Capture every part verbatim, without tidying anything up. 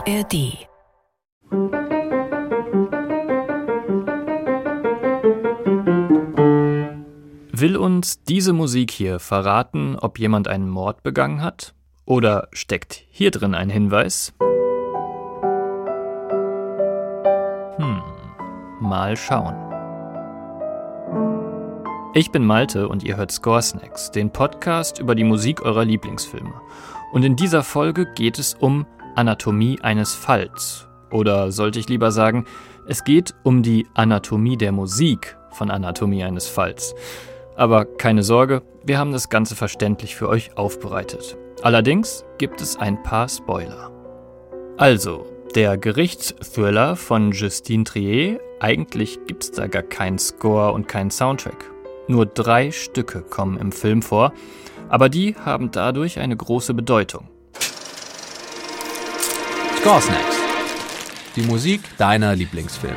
R D. Will uns diese Musik hier verraten, ob jemand einen Mord begangen hat? Oder steckt hier drin ein Hinweis? Hm, mal schauen. Ich bin Malte und ihr hört Score Snacks, den Podcast über die Musik eurer Lieblingsfilme. Und in dieser Folge geht es um Anatomie eines Falls. Oder sollte ich lieber sagen, es geht um die Anatomie der Musik von Anatomie eines Falls. Aber keine Sorge, wir haben das Ganze verständlich für euch aufbereitet. Allerdings gibt es ein paar Spoiler. Also, der Gerichtsthriller von Justine Triet, eigentlich gibt's da gar keinen Score und keinen Soundtrack. Nur drei Stücke kommen im Film vor, aber die haben dadurch eine große Bedeutung. Score Snacks. Die Musik deiner Lieblingsfilme.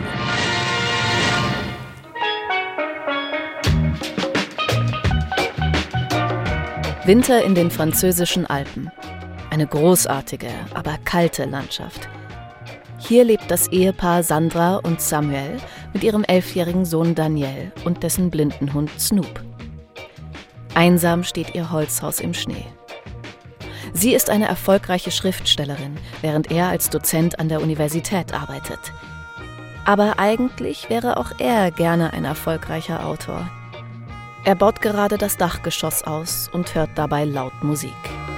Winter in den französischen Alpen. Eine großartige, aber kalte Landschaft. Hier lebt das Ehepaar Sandra und Samuel mit ihrem elfjährigen Sohn Daniel und dessen blinden Hund Snoop. Einsam steht ihr Holzhaus im Schnee. Sie ist eine erfolgreiche Schriftstellerin, während er als Dozent an der Universität arbeitet. Aber eigentlich wäre auch er gerne ein erfolgreicher Autor. Er baut gerade das Dachgeschoss aus und hört dabei laut Musik.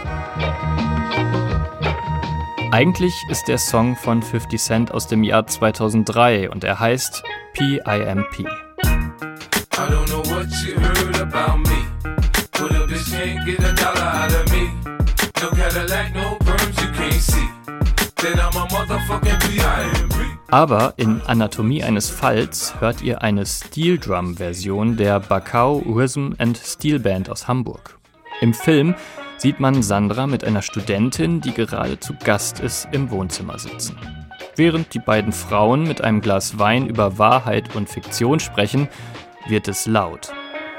Eigentlich ist der Song von fifty Cent aus dem Jahr zweitausenddrei und er heißt P I M P. Aber in Anatomie eines Falls hört ihr eine Steel Drum Version der Bacao Rhythm and Steel Band aus Hamburg. Im Film sieht man Sandra mit einer Studentin, die gerade zu Gast ist, im Wohnzimmer sitzen. Während die beiden Frauen mit einem Glas Wein über Wahrheit und Fiktion sprechen, wird es laut.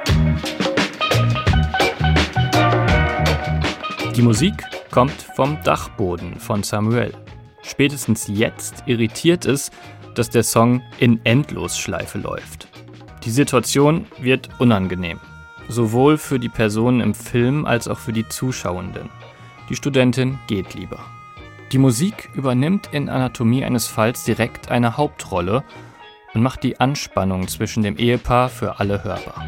Die Musik kommt vom Dachboden von Samuel. Spätestens jetzt irritiert es, dass der Song in Endlosschleife läuft. Die Situation wird unangenehm. Sowohl für die Personen im Film als auch für die Zuschauenden. Die Studentin geht lieber. Die Musik übernimmt in Anatomie eines Falls direkt eine Hauptrolle und macht die Anspannung zwischen dem Ehepaar für alle hörbar.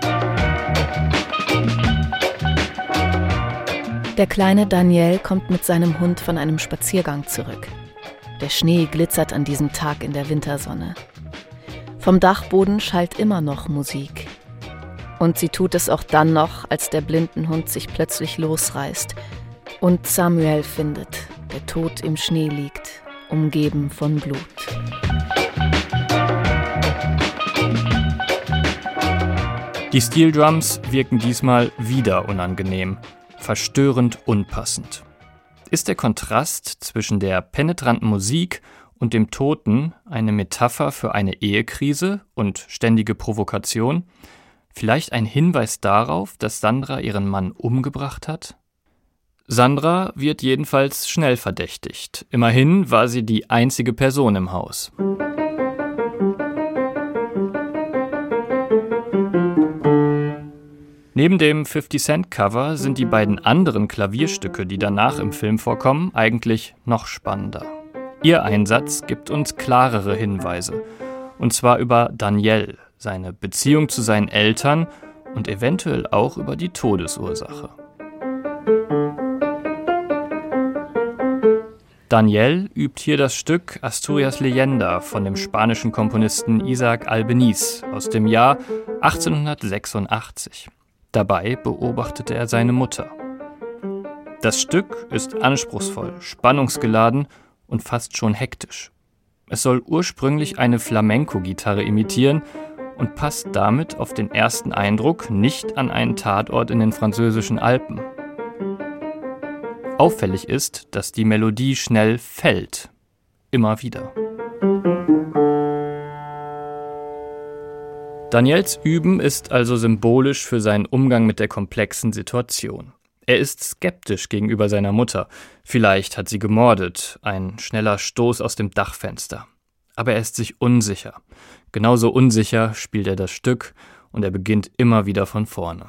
Der kleine Daniel kommt mit seinem Hund von einem Spaziergang zurück. Der Schnee glitzert an diesem Tag in der Wintersonne. Vom Dachboden schallt immer noch Musik. Und sie tut es auch dann noch, als der Blindenhund sich plötzlich losreißt und Samuel findet, der tot im Schnee liegt, umgeben von Blut. Die Steel Drums wirken diesmal wieder unangenehm, verstörend unpassend. Ist der Kontrast zwischen der penetranten Musik und dem Toten eine Metapher für eine Ehekrise und ständige Provokation? Vielleicht ein Hinweis darauf, dass Sandra ihren Mann umgebracht hat? Sandra wird jedenfalls schnell verdächtigt. Immerhin war sie die einzige Person im Haus. Neben dem fifty Cent Cover sind die beiden anderen Klavierstücke, die danach im Film vorkommen, eigentlich noch spannender. Ihr Einsatz gibt uns klarere Hinweise. Und zwar über Daniel, seine Beziehung zu seinen Eltern und eventuell auch über die Todesursache. Daniel übt hier das Stück Asturias Leyenda von dem spanischen Komponisten Isaac Albeniz aus dem Jahr achtzehnhundertsechsundachtzig. Dabei beobachtete er seine Mutter. Das Stück ist anspruchsvoll, spannungsgeladen und fast schon hektisch. Es soll ursprünglich eine Flamenco-Gitarre imitieren und passt damit auf den ersten Eindruck nicht an einen Tatort in den französischen Alpen. Auffällig ist, dass die Melodie schnell fällt. Immer wieder. Daniels Üben ist also symbolisch für seinen Umgang mit der komplexen Situation. Er ist skeptisch gegenüber seiner Mutter. Vielleicht hat sie gemordet, ein schneller Stoß aus dem Dachfenster. Aber er ist sich unsicher. Genauso unsicher spielt er das Stück und er beginnt immer wieder von vorne.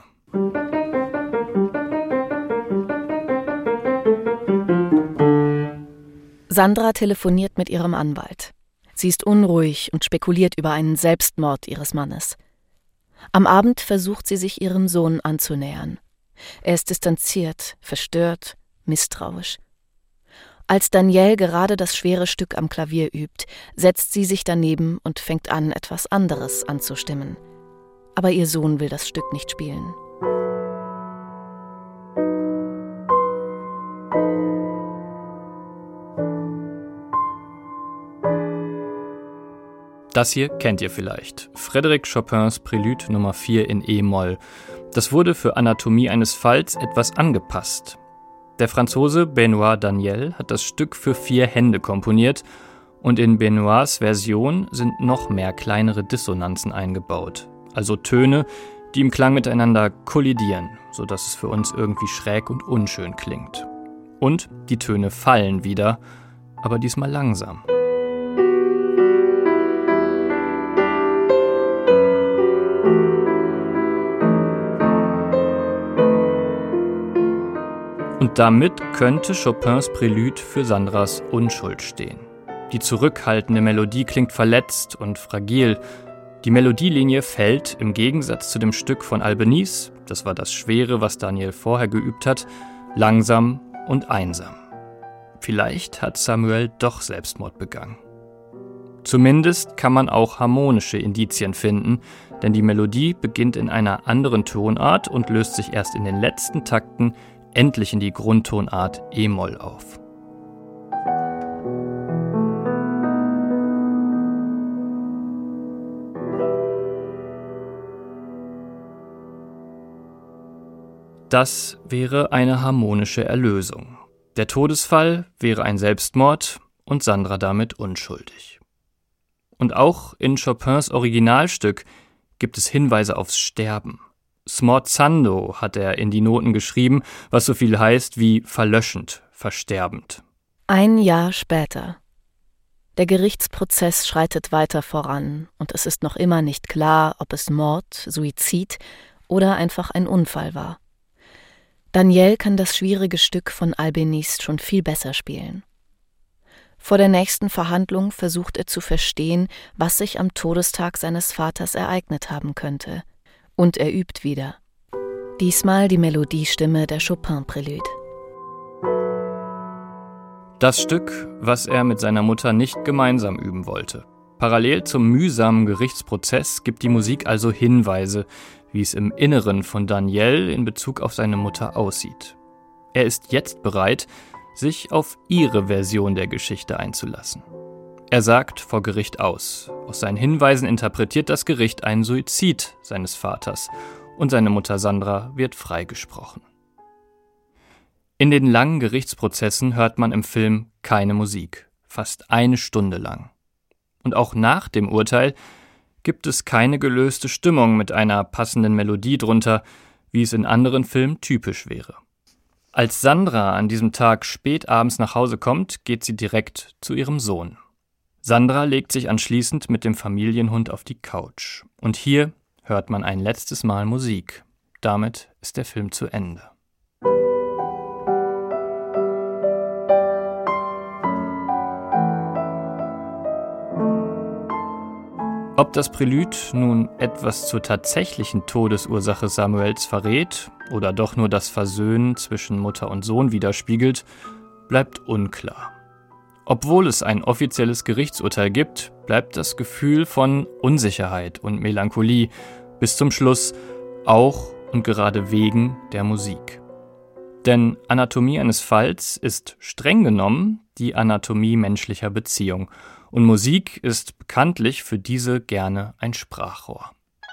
Sandra telefoniert mit ihrem Anwalt. Sie ist unruhig und spekuliert über einen Selbstmord ihres Mannes. Am Abend versucht sie sich ihrem Sohn anzunähern. Er ist distanziert, verstört, misstrauisch. Als Danielle gerade das schwere Stück am Klavier übt, setzt sie sich daneben und fängt an, etwas anderes anzustimmen. Aber ihr Sohn will das Stück nicht spielen. Das hier kennt ihr vielleicht. Frédéric Chopins Prélude Nummer vier in E-Moll. Das wurde für Anatomie eines Falls etwas angepasst. Der Franzose Benoît Daniel hat das Stück für vier Hände komponiert und in Benoîts Version sind noch mehr kleinere Dissonanzen eingebaut. Also Töne, die im Klang miteinander kollidieren, sodass es für uns irgendwie schräg und unschön klingt. Und die Töne fallen wieder, aber diesmal langsam. Und damit könnte Chopins Prélude für Sandras Unschuld stehen. Die zurückhaltende Melodie klingt verletzt und fragil. Die Melodielinie fällt im Gegensatz zu dem Stück von Albéniz, das war das Schwere, was Daniel vorher geübt hat, langsam und einsam. Vielleicht hat Samuel doch Selbstmord begangen. Zumindest kann man auch harmonische Indizien finden, denn die Melodie beginnt in einer anderen Tonart und löst sich erst in den letzten Takten endlich in die Grundtonart E-Moll auf. Das wäre eine harmonische Erlösung. Der Todesfall wäre ein Selbstmord und Sandra damit unschuldig. Und auch in Chopins Originalstück gibt es Hinweise aufs Sterben. Smorzando hat er in die Noten geschrieben, was so viel heißt wie verlöschend, versterbend. Ein Jahr später. Der Gerichtsprozess schreitet weiter voran und es ist noch immer nicht klar, ob es Mord, Suizid oder einfach ein Unfall war. Daniel kann das schwierige Stück von Albéniz schon viel besser spielen. Vor der nächsten Verhandlung versucht er zu verstehen, was sich am Todestag seines Vaters ereignet haben könnte. Und er übt wieder. Diesmal die Melodiestimme der Chopin-Prélude. Das Stück, was er mit seiner Mutter nicht gemeinsam üben wollte. Parallel zum mühsamen Gerichtsprozess gibt die Musik also Hinweise, wie es im Inneren von Daniel in Bezug auf seine Mutter aussieht. Er ist jetzt bereit, sich auf ihre Version der Geschichte einzulassen. Er sagt vor Gericht aus. Aus seinen Hinweisen interpretiert das Gericht einen Suizid seines Vaters und seine Mutter Sandra wird freigesprochen. In den langen Gerichtsprozessen hört man im Film keine Musik, fast eine Stunde lang. Und auch nach dem Urteil gibt es keine gelöste Stimmung mit einer passenden Melodie drunter, wie es in anderen Filmen typisch wäre. Als Sandra an diesem Tag spät abends nach Hause kommt, geht sie direkt zu ihrem Sohn. Sandra legt sich anschließend mit dem Familienhund auf die Couch. Und hier hört man ein letztes Mal Musik. Damit ist der Film zu Ende. Ob das Prélude nun etwas zur tatsächlichen Todesursache Samuels verrät oder doch nur das Versöhnen zwischen Mutter und Sohn widerspiegelt, bleibt unklar. Obwohl es ein offizielles Gerichtsurteil gibt, bleibt das Gefühl von Unsicherheit und Melancholie bis zum Schluss, auch und gerade wegen der Musik. Denn Anatomie eines Falls ist streng genommen die Anatomie menschlicher Beziehung und Musik ist bekanntlich für diese gerne ein Sprachrohr.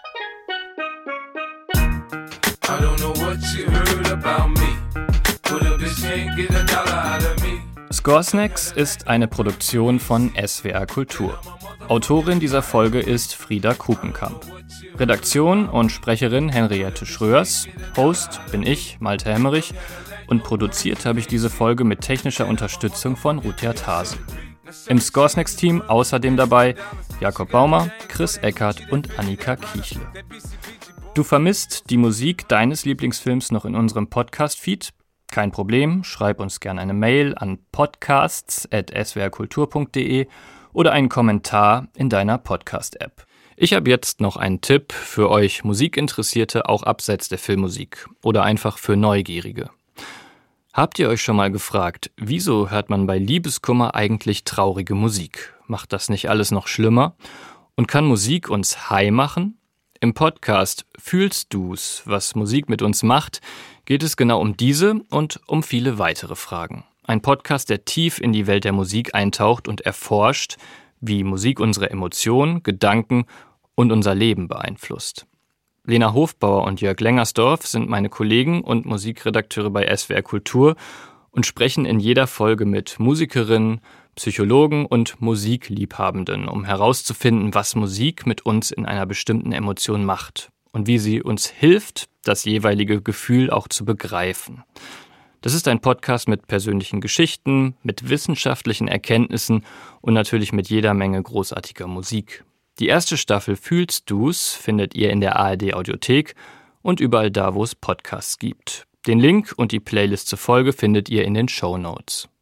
I don't know what you heard about me, but a bitch can't get a dollar out of me. Scoresnacks ist eine Produktion von S W R Kultur. Autorin dieser Folge ist Frieda Kupenkamp. Redaktion und Sprecherin Henriette Schröers, Host bin ich, Malte Hemmerich, und produziert habe ich diese Folge mit technischer Unterstützung von Rudyard Hase. Im Scoresnacks-Team außerdem dabei Jakob Baumer, Chris Eckert und Annika Kiechle. Du vermisst die Musik deines Lieblingsfilms noch in unserem Podcast-Feed? Kein Problem, schreib uns gerne eine Mail an podcasts at s w r kultur punkt d e oder einen Kommentar in deiner Podcast-App. Ich habe jetzt noch einen Tipp für euch Musikinteressierte, auch abseits der Filmmusik oder einfach für Neugierige. Habt ihr euch schon mal gefragt, wieso hört man bei Liebeskummer eigentlich traurige Musik? Macht das nicht alles noch schlimmer? Und kann Musik uns high machen? Im Podcast Fühlst du's, was Musik mit uns macht, geht es genau um diese und um viele weitere Fragen. Ein Podcast, der tief in die Welt der Musik eintaucht und erforscht, wie Musik unsere Emotionen, Gedanken und unser Leben beeinflusst. Lena Hofbauer und Jörg Lengersdorf sind meine Kollegen und Musikredakteure bei S W R Kultur und sprechen in jeder Folge mit Musikerinnen, Psychologen und Musikliebhabenden, um herauszufinden, was Musik mit uns in einer bestimmten Emotion macht und wie sie uns hilft, das jeweilige Gefühl auch zu begreifen. Das ist ein Podcast mit persönlichen Geschichten, mit wissenschaftlichen Erkenntnissen und natürlich mit jeder Menge großartiger Musik. Die erste Staffel Fühlst du's findet ihr in der A R D-Audiothek und überall da, wo es Podcasts gibt. Den Link und die Playlist zur Folge findet ihr in den Shownotes.